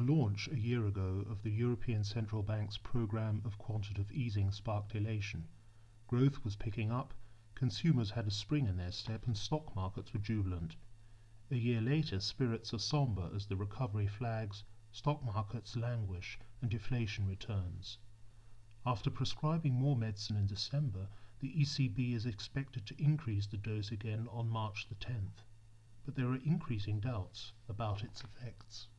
launch a year ago of the European Central Bank's program of quantitative easing sparked elation. Growth was picking up, consumers had a spring in their step, and stock markets were jubilant. A year later, spirits are somber as the recovery flags, stock markets languish, and deflation returns. After prescribing more medicine in December, the ECB is expected to increase the dose again on March the 10th. But there are increasing doubts about its effects.